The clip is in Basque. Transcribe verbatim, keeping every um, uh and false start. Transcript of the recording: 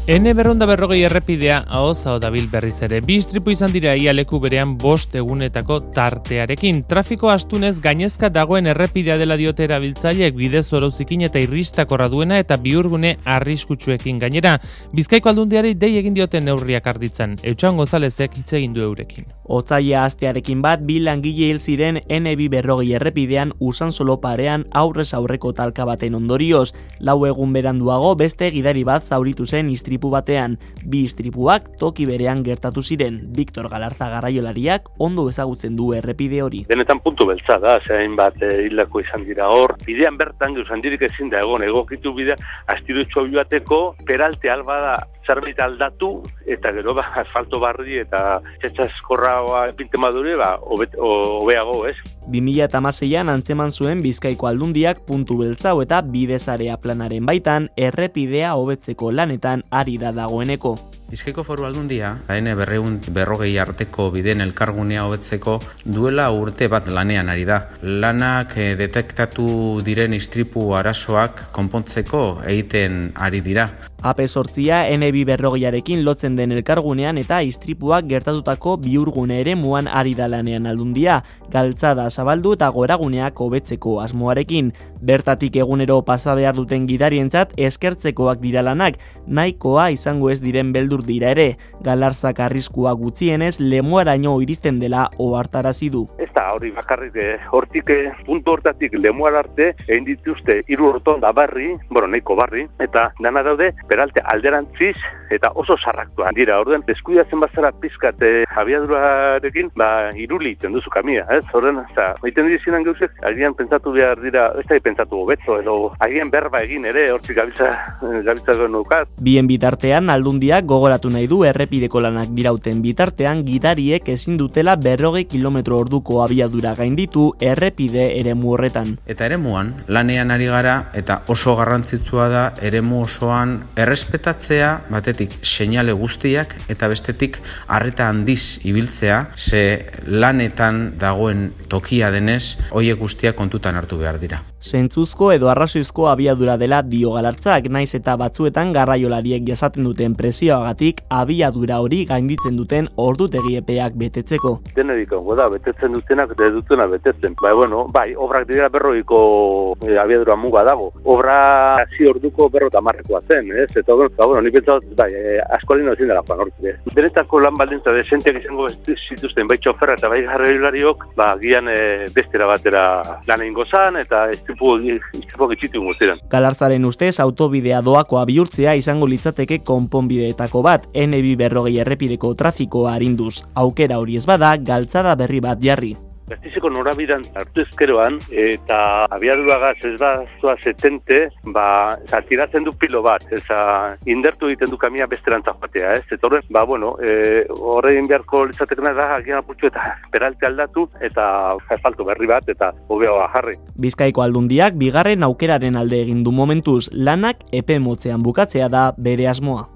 Ene berrehun berrogei errepidea ahoz hau dabil berriz ere. Bi istripu izan dira ia leku berean bost egunetako tartearekin. Trafiko astunez gainezka dagoen errepidea dela diote erabiltzaileek, bide zorauzikin eta irristakorra duena eta bihurgune arriskutsuekin gainera. Bizkaiko Aldundiari dei egin dioten neurriak arditzan. Eutxan Gonzalezek hitz egin du eurekin. Otsaila astearekin bat bi langile hil ziren ene bi berrogei errepidean Usansolo parean aurrez aurreko talka baten ondorioz. Lau egun beranduago beste gidari bat zauritu zen istripu batean. Bi istripuak toki berean gertatu ziren. Victor Galarza garraiolariak ondo ezagutzen du errepide hori. Denetan puntu beltza da, zein bat hildako izan dira hor. Bidean bertan geuzandirik ezin da egon, egokitu bidea, astirutxo bibateko, peralte alba da, zerbait aldatu, eta gero ba, asfalto barri eta txetxaskorra epinte madure, ba, hobeago, ez? bi mila hamaseian antzeman zuen Bizkaiko Aldundiak puntu beltzau eta bidezarea planaren baitan errepidea hobetzeko lanetan ari da dagoeneko. Bizkaiko Foru Aldundia, ene berrehun berrogei arteko bideen elkargunea hobetzeko duela urte bat lanean ari da. Lanak eh, detektatu diren istripu arazoak konpontzeko egiten ari dira. A P zortzia ene bi berrogeiarekin lotzen den elkargunean eta istripuak gertatutako bihurgune ere muan ari da lanean Aldundia, galtzada zabaldu eta goraguneak hobetzeko asmoarekin. Bertatik egunero pasa behar duten gidarientzat eskertzekoak dira lanak, nahikoa izango ez diren beldur dira ere. Galarzak arriskua gutxienez lemuaraino iristen dela ohartarazi du. Ez da hori bakarrik, hortik puntu hortatik lemuar arte egin dituzte hiru rotonda barri, bueno, nahiko barri, eta dana daude peralte alderantziz eta oso sarraktuan dira. Orden deskuidatzen bazara pizkat abiadurarekin, ba iruli iten duzu kamia, ez? Orden, eta egiten dizinan gauzek, agian pentsatu behar dira, ez da pentsatu hobeto edo agian berba egin ere hortik gabiltza gabiltza genukat. Bien bitartean Aldundiak gogoratu nahi du errepideko lanak dirauten bitartean gidariek ezin dutela berrogei kilometro orduko abiadura gainditu errepide eremu horretan. Eta eremuan lanean ari gara eta oso garrantzitsua da eremu osoan errespetatzea batetik seinale guztiak eta bestetik arreta handiz ibiltzea, ze lanetan dagoen tokia denez horiek guztiak kontutan hartu behar dira. Zentzuzko edo arrazoizko abiadura dela dio Galartzak, naiz eta batzuetan garraiolariek jasaten duten presioagatik abiadura hori gainditzen duten ordutegi epeak betetzeko. Denedik ongo da, betetzen dutenak eta dutena betetzen. Bai, bueno, bai, obrak dira berroiko e, abiadura muga dago. Obra hasi orduko berrota marrekoa zen, ez? Eta bueno, ni pentsat, bai, e, asko alino ezin dela joan hortik. Denetako lan baldintza desenteak izango zituzten, bai txoferra eta bai garraiolariok, ba, gian e, bestera batera lan egingo zan, eta Galarzaren ustez autobidea doakoa bihurtzea izango litzateke konponbideetako bat, ene bi berrogei errepideko trafikoa arinduz. Aukera hori ez bada, galtzada berri bat jarri. Gaztizeko norabidean hartu ezkeroan eta abiaduragaz ez bazua setente, ba, tiratzen du pilo bat, eza indertu egiten du kamia besterantza joatea, ez? Eta horren, ba, bueno, e, horrein beharko litzatekena da, agian apurtxu eta peralte aldatu eta asfalto berri bat eta hobeagoa jarri. Bizkaiko Aldundiak bigarren aukeraren alde egin du momentuz, lanak epe motzean bukatzea da bere asmoa.